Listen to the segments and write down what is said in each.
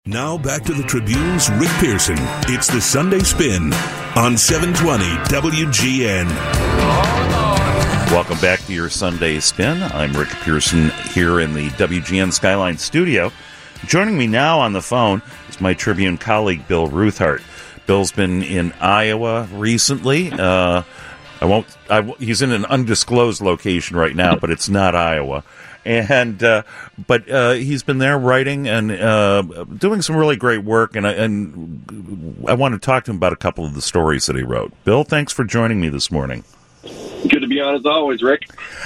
Now back to the Tribune's Rick Pearson. It's the Sunday Spin on 720 WGN. Welcome back to your Sunday Spin. I'm Rick Pearson here in the WGN Skyline studio. Joining me now on the phone is my Tribune colleague, Bill Ruthart. Bill's been in Iowa recently. He's in an undisclosed location right now, but it's not Iowa. But he's been there writing and doing some really great work, and I want to talk to him about a couple of the stories that he wrote. Bill, thanks for joining me this morning. Good to be on as always, Rick.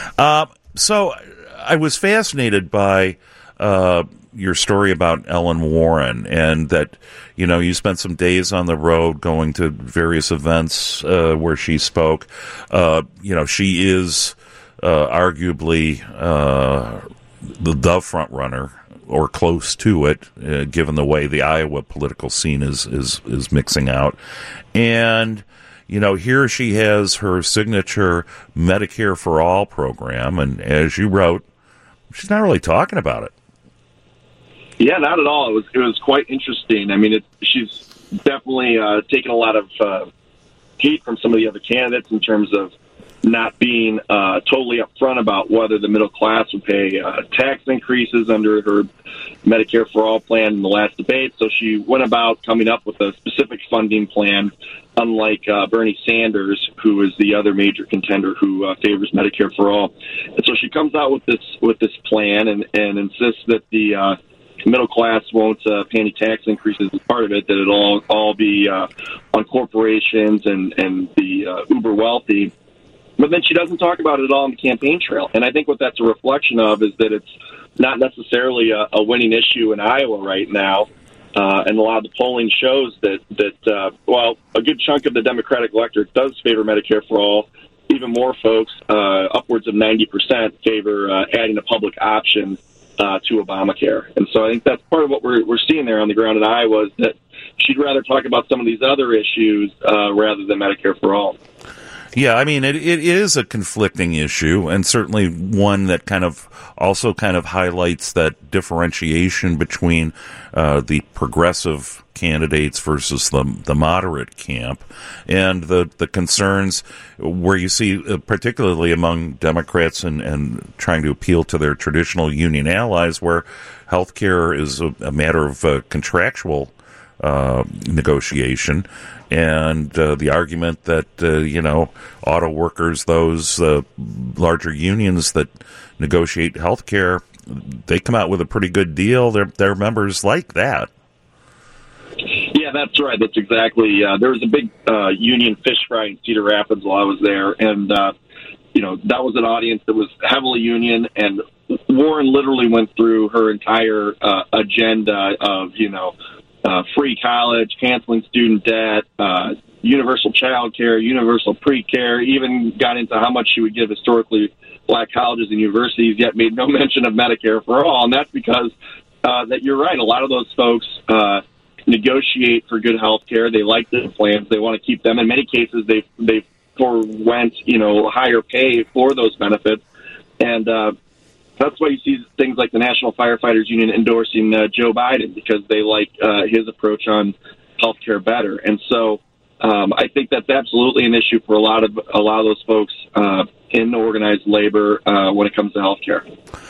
So I was fascinated by your story about Ellen Warren, and that you spent some days on the road going to various events where she spoke. She is arguably the front runner, or close to it, given the way the Iowa political scene is mixing out. And here she has her signature Medicare for All program, and as you wrote, she's not really talking about it. Yeah, not at all. It was quite interesting. I mean, she's definitely taken a lot of heat from some of the other candidates in terms of not being totally upfront about whether the middle class would pay tax increases under her Medicare for All plan in the last debate. So she went about coming up with a specific funding plan, unlike Bernie Sanders, who is the other major contender who favors Medicare for All. And so she comes out with this plan and insists that the middle class won't pay any tax increases as part of it, that it'll all be on corporations and the uber wealthy. But then she doesn't talk about it at all on the campaign trail. And I think what that's a reflection of is that it's not necessarily a winning issue in Iowa right now. And a lot of the polling shows that while a good chunk of the Democratic electorate does favor Medicare for All, even more folks, upwards of 90%, favor adding a public option to Obamacare. And so I think that's part of what we're seeing there on the ground in Iowa, is that she'd rather talk about some of these other issues rather than Medicare for All. Yeah, I mean, it is a conflicting issue, and certainly one that kind of highlights that differentiation between the progressive candidates versus the moderate camp, and the concerns where you see, particularly among Democrats and trying to appeal to their traditional union allies, where health care is a matter of contractual negotiation, and the argument that auto workers, those larger unions that negotiate health care, they come out with a pretty good deal. Their members like that. Yeah, that's right. That's exactly. There was a big union fish fry in Cedar Rapids while I was there, and that was an audience that was heavily union, and Warren literally went through her entire agenda of free college, canceling student debt, universal child care, universal pre-care, even got into how much she would give historically black colleges and universities, yet made no mention of Medicare for All. And that's because that you're right. A lot of those folks negotiate for good health care. They like the plans. They want to keep them. In many cases, they forwent, higher pay for those benefits. And that's why you see things like the National Firefighters Union endorsing Joe Biden, because they like his approach on health care better. And so I think that's absolutely an issue for a lot of those folks in organized labor when it comes to health care.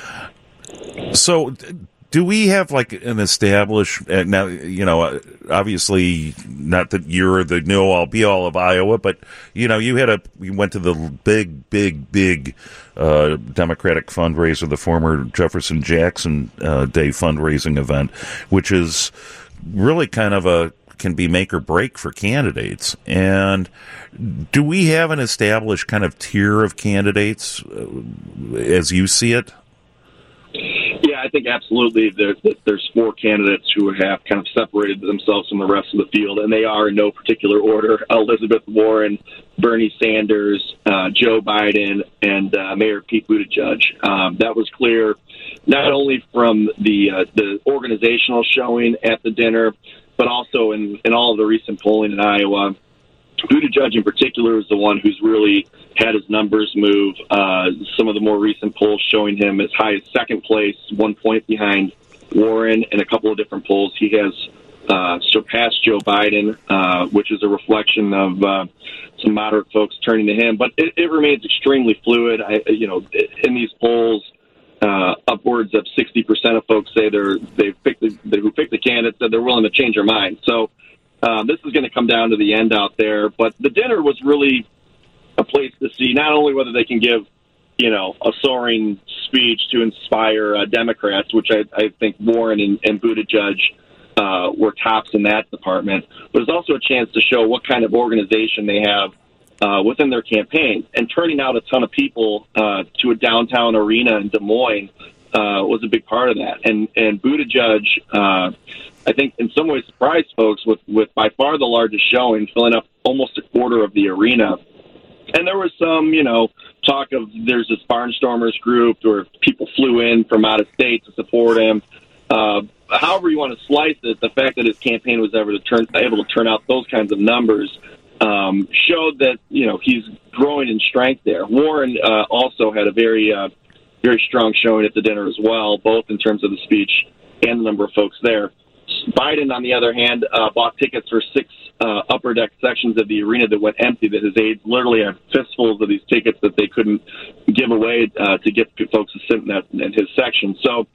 So do we have an established, now, obviously not that you're the know-all be-all of Iowa, but, you went to the big Democratic fundraiser, the former Jefferson Jackson Day fundraising event, which is really kind of can be make or break for candidates. And do we have an established kind of tier of candidates as you see it? Yeah, I think absolutely there's four candidates who have kind of separated themselves from the rest of the field, and they are in no particular order: Elizabeth Warren, Bernie Sanders, Joe Biden, and Mayor Pete Buttigieg. That was clear not only from the organizational showing at the dinner, but also in all of the recent polling in Iowa. Buttigieg in particular is the one who's really had his numbers move. Some of the more recent polls showing him as high as second place, 1 point behind Warren in a couple of different polls. He has surpassed Joe Biden, which is a reflection of some moderate folks turning to him. But it remains extremely fluid. In these polls, upwards of 60% of folks say who picked the candidate said they're willing to change their mind. So this is going to come down to the end out there. But the dinner was really a place to see not only whether they can give a soaring speech to inspire Democrats, which I think Warren and Buttigieg were tops in that department, but it's also a chance to show what kind of organization they have within their campaign. And turning out a ton of people to a downtown arena in Des Moines was a big part of that. And Buttigieg, I think, in some ways surprised folks with by far the largest showing, filling up almost a quarter of the arena. And there was some, talk of there's this Barnstormers group where people flew in from out of state to support him. However you want to slice it, the fact that his campaign was able to turn out those kinds of numbers showed that, he's growing in strength there. Warren also had a very strong showing at the dinner as well, both in terms of the speech and the number of folks there. Biden, on the other hand, bought tickets for 6 upper deck sections of the arena that went empty, that his aides literally had fistfuls of these tickets that they couldn't give away to get folks to sit in his section. So,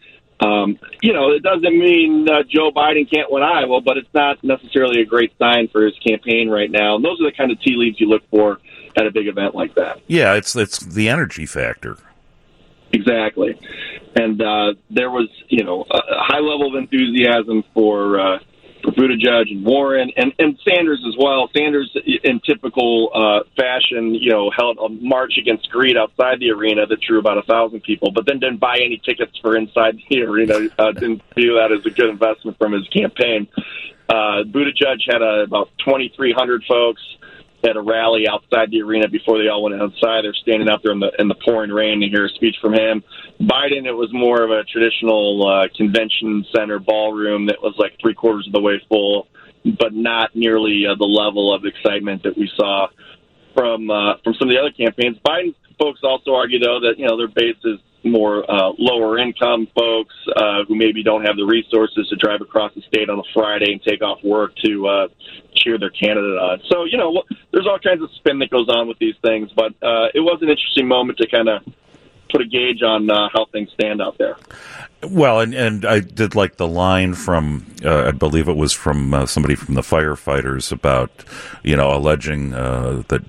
it doesn't mean Joe Biden can't win Iowa, but it's not necessarily a great sign for his campaign right now. And those are the kind of tea leaves you look for at a big event like that. Yeah, it's the energy factor. Exactly. And there was, a high level of enthusiasm for Buttigieg and Warren and Sanders as well. Sanders, in typical fashion, held a march against greed outside the arena that drew about 1,000 people, but then didn't buy any tickets for inside the arena. Didn't view that as a good investment from his campaign. Buttigieg had about 2,300 folks at a rally outside the arena before they all went outside. They're standing out there in the pouring rain to hear a speech from him. Biden, it was more of a traditional convention center ballroom that was like 3/4 of the way full, but not nearly the level of excitement that we saw from some of the other campaigns. Biden folks also argue, though, that their base is more lower income folks who maybe don't have the resources to drive across the state on a Friday and take off work to cheer their candidate on. So, there's all kinds of spin that goes on with these things, but it was an interesting moment to kind of put a gauge on how things stand out there. Well, and I did like the line from, I believe it was from somebody from the firefighters about, alleging that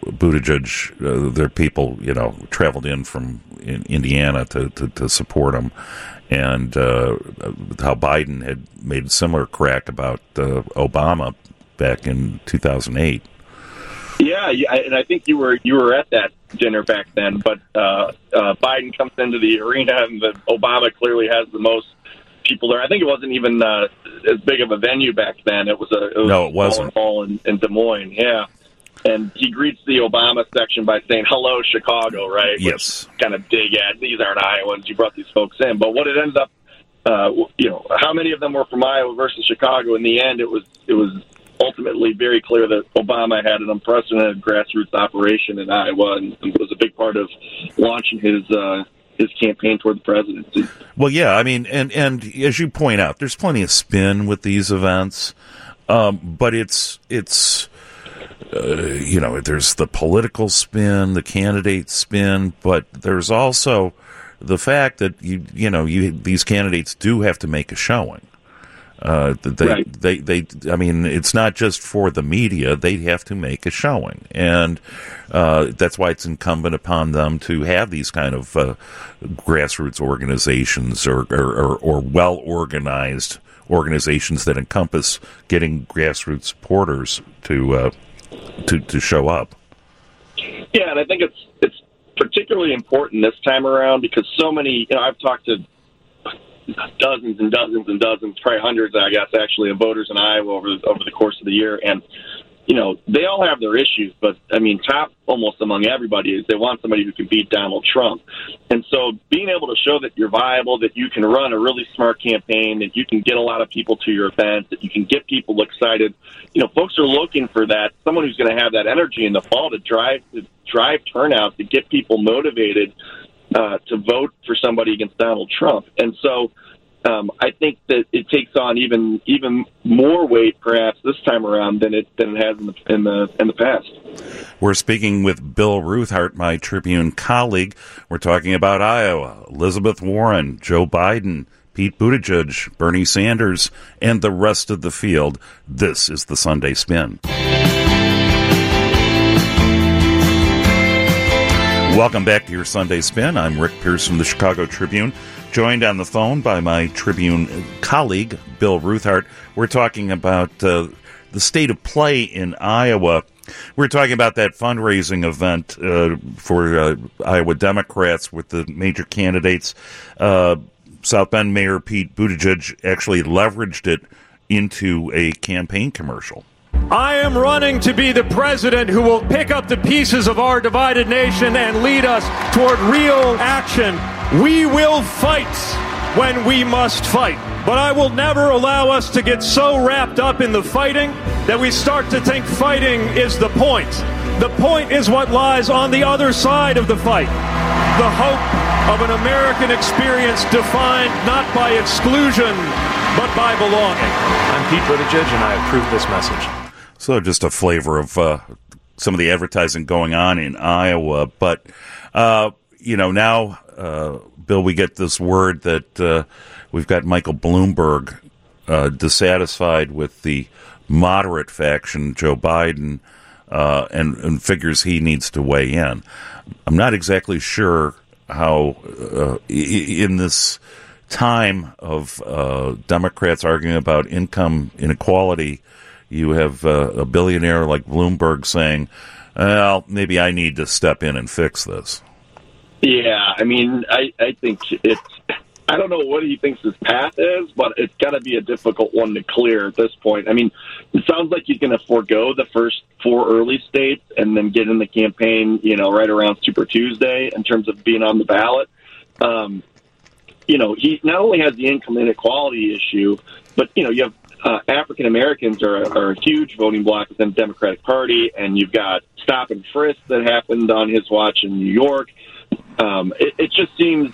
Buttigieg, their people, traveled in from Indiana to support him, and how Biden had made a similar crack about Obama back in 2008. Yeah, and I think you were at that dinner back then, but Biden comes into the arena, and Obama clearly has the most people there. I think it wasn't even as big of a venue back then. It wasn't. Hall in Des Moines, yeah. And he greets the Obama section by saying, "Hello, Chicago," right? Yes. Which kind of dig at, these aren't Iowans. You brought these folks in. But what it ended up, how many of them were from Iowa versus Chicago? In the end, it was ultimately very clear that Obama had an unprecedented grassroots operation in Iowa and was a big part of launching his campaign toward the presidency. Well, yeah, I mean, and as you point out, there's plenty of spin with these events, but it's there's the political spin, the candidate spin, but there's also the fact that these candidates do have to make a showing. I mean, it's not just for the media. They have to make a showing. And that's why it's incumbent upon them to have these kind of grassroots organizations or well-organized organizations that encompass getting grassroots supporters to show up. Yeah, and I think it's particularly important this time around because so many, I've talked to dozens and dozens and dozens, probably hundreds, I guess, actually, of voters in Iowa over the course of the year. And, they all have their issues, but, I mean, top almost among everybody is they want somebody who can beat Donald Trump. And so being able to show that you're viable, that you can run a really smart campaign, that you can get a lot of people to your event, that you can get people excited, folks are looking for that, someone who's going to have that energy in the fall to drive turnout, to get people motivated to vote for somebody against Donald Trump. And so I think that it takes on even more weight, perhaps this time around than it has in the past. We're speaking with Bill Ruthart, my Tribune colleague. We're talking about Iowa, Elizabeth Warren, Joe Biden, Pete Buttigieg, Bernie Sanders, and the rest of the field. This is the Sunday Spin. Welcome back to your Sunday Spin. I'm Rick Pierce from the Chicago Tribune, joined on the phone by my Tribune colleague, Bill Ruthart. We're talking about the state of play in Iowa. We're talking about that fundraising event for Iowa Democrats with the major candidates. South Bend Mayor Pete Buttigieg actually leveraged it into a campaign commercial. I am running to be the president who will pick up the pieces of our divided nation and lead us toward real action. We will fight when we must fight. But I will never allow us to get so wrapped up in the fighting that we start to think fighting is the point. The point is what lies on the other side of the fight. The hope of an American experience defined not by exclusion, but by belonging. I'm Pete Buttigieg, and I approve this message. So just a flavor of some of the advertising going on in Iowa. But, now, Bill, we get this word that we've got Michael Bloomberg dissatisfied with the moderate faction, Joe Biden, and figures he needs to weigh in. I'm not exactly sure how in this time of Democrats arguing about income inequality, you have a billionaire like Bloomberg saying, well, maybe I need to step in and fix this. Yeah, I mean, I think I don't know what he thinks his path is, but it's got to be a difficult one to clear at this point. I mean, it sounds like he's going to forego the first 4 early states and then get in the campaign, right around Super Tuesday in terms of being on the ballot. He not only has the income inequality issue, but, you have African Americans are a huge voting bloc within the Democratic Party, and you've got stop and frisk that happened on his watch in New York. It just seems,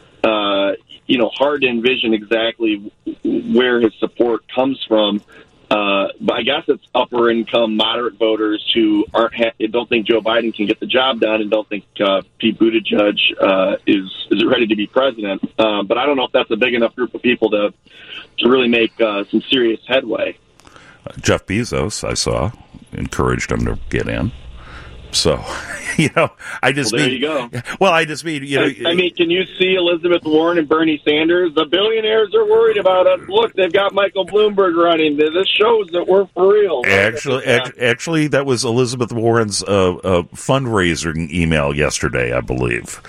hard to envision exactly where his support comes from. But I guess it's upper income, moderate voters who don't think Joe Biden can get the job done and don't think Pete Buttigieg is ready to be president. But I don't know if that's a big enough group of people to really make some serious headway. Jeff Bezos, I saw, encouraged him to get in. So, I just there you go. Well, I just mean, I mean, can you see Elizabeth Warren and Bernie Sanders? The billionaires are worried about us. Look, they've got Michael Bloomberg running. This shows that we're for real. Actually, that was Elizabeth Warren's fundraising email yesterday, I believe.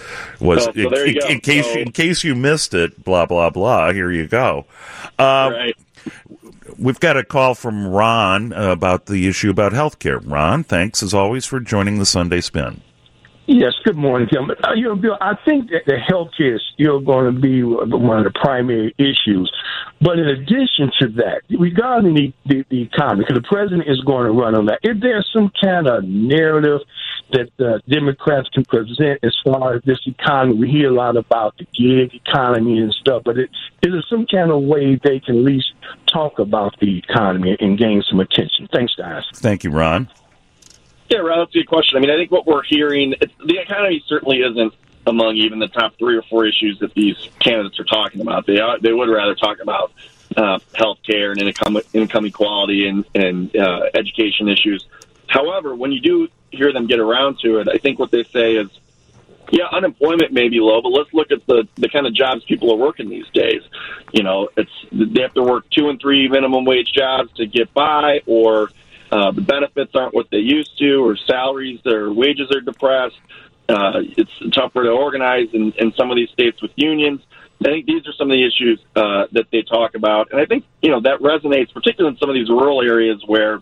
In case you missed it, blah blah blah. Here you go. Right. We've got a call from Ron about the issue about health care. Ron, thanks as always for joining the Sunday Spin. Yes, good morning, Tim. Bill, I think that the health care is still going to be one of the primary issues. But in addition to that, regarding the economy, because the president is going to run on that, is there some kind of narrative that the Democrats can present as far as this economy? We hear a lot about the gig economy and stuff, but is there some kind of way they can at least talk about the economy and gain some attention? Thanks, guys. Thank you, Ron. Yeah, Ron, that's a good question. I mean, I think what we're hearing, the economy certainly isn't among even the top 3 or 4 issues that these candidates are talking about. They would rather talk about health care and income equality and education issues. However, when you do hear them get around to it, I think what they say is, yeah, unemployment may be low, but let's look at the kind of jobs people are working these days. They have to work 2 and 3 minimum wage jobs to get by, or the benefits aren't what they used to, or salaries, their wages are depressed. It's tougher to organize in some of these states with unions. I think these are some of the issues that they talk about. And I think, that resonates, particularly in some of these rural areas where,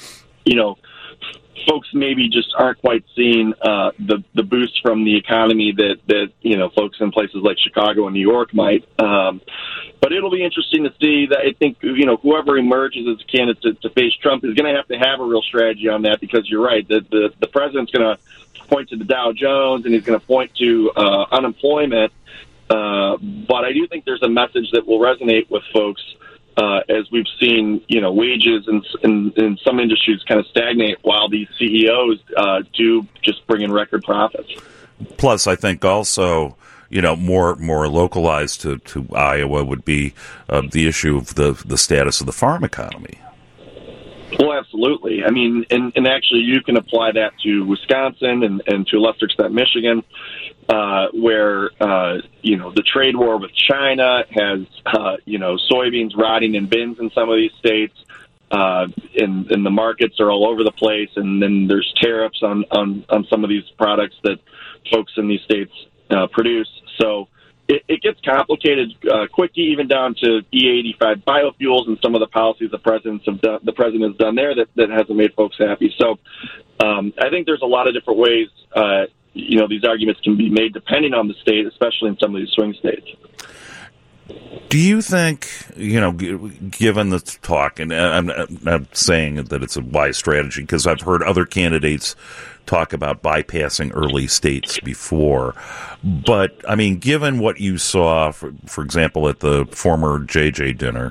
folks maybe just aren't quite seeing the boost from the economy that folks in places like Chicago and New York might. But it'll be interesting to see that. I think whoever emerges as a candidate to face Trump is going to have a real strategy on that, because you're right, the president's going to point to the Dow Jones and he's going to point to unemployment. But I do think there's a message that will resonate with folks as we've seen, wages in some industries kind of stagnate while these CEOs do just bring in record profits. Plus, I think also, more localized to Iowa would be the issue of the status of the farm economy. Well, absolutely. I mean, and actually you can apply that to Wisconsin and to a lesser extent Michigan, where, the trade war with China has, soybeans rotting in bins in some of these states, and the markets are all over the place. And then there's tariffs on some of these products that folks in these states produce. So it gets complicated quickly, even down to E85 biofuels and some of the policies the president has done there that hasn't made folks happy. So I think there's a lot of different ways, these arguments can be made depending on the state, especially in some of these swing states. Do you think, given the talk, and I'm not saying that it's a wise strategy because I've heard other candidates talk about bypassing early states before, but, I mean, given what you saw, for example, at the former JJ dinner,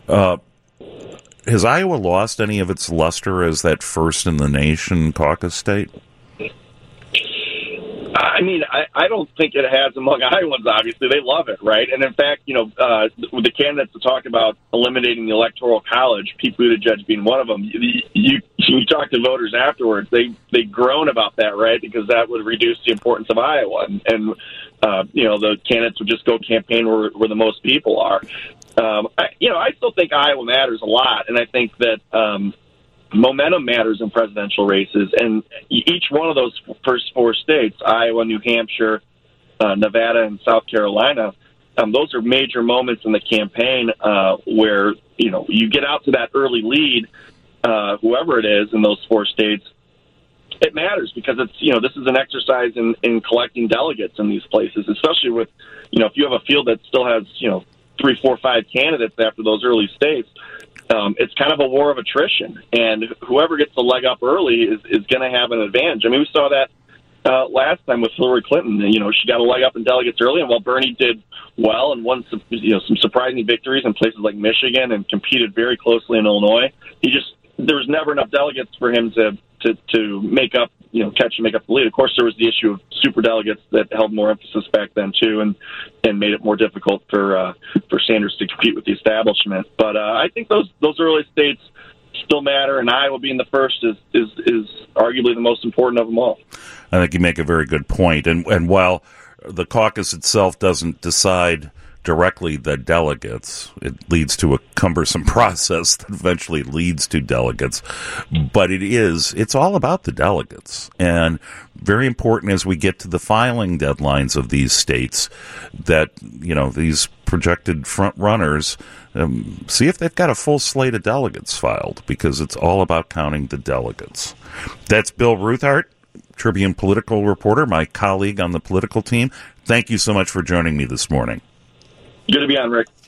has Iowa lost any of its luster as that first-in-the-nation caucus state? I mean, I don't think it has among Iowans, obviously. They love it, right? And in fact, with the candidates to talk about eliminating the Electoral College, Pete Buttigieg being one of them, you talk to voters afterwards, they groan about that, right? Because that would reduce the importance of Iowa. And the candidates would just go campaign where the most people are. I still think Iowa matters a lot. And I think that momentum matters in presidential races, and each one of those first four states, Iowa, New Hampshire, Nevada, and South Carolina, those are major moments in the campaign where, you get out to that early lead, whoever it is in those four states, it matters because it's, this is an exercise in collecting delegates in these places, especially with, if you have a field that still has, 3, 4, 5 candidates after those early states. It's kind of a war of attrition, and whoever gets the leg up early is going to have an advantage. I mean, we saw that last time with Hillary Clinton. She got a leg up in delegates early, and while Bernie did well and won some surprising victories in places like Michigan and competed very closely in Illinois, there was never enough delegates for him to make up, catch and make up the lead. Of course, there was the issue of super delegates that held more emphasis back then too, and made it more difficult for Sanders to compete with the establishment. But I think those early states still matter, and Iowa being the first is arguably the most important of them all. I think you make a very good point. And while the caucus itself doesn't decide directly the delegates, it leads to a cumbersome process that eventually leads to delegates. But it's all about the delegates. And very important as we get to the filing deadlines of these states that, these projected front runners, see if they've got a full slate of delegates filed, because it's all about counting the delegates. That's Bill Ruthart, Tribune political reporter, my colleague on the political team. Thank you so much for joining me this morning. Good to be on, Rick.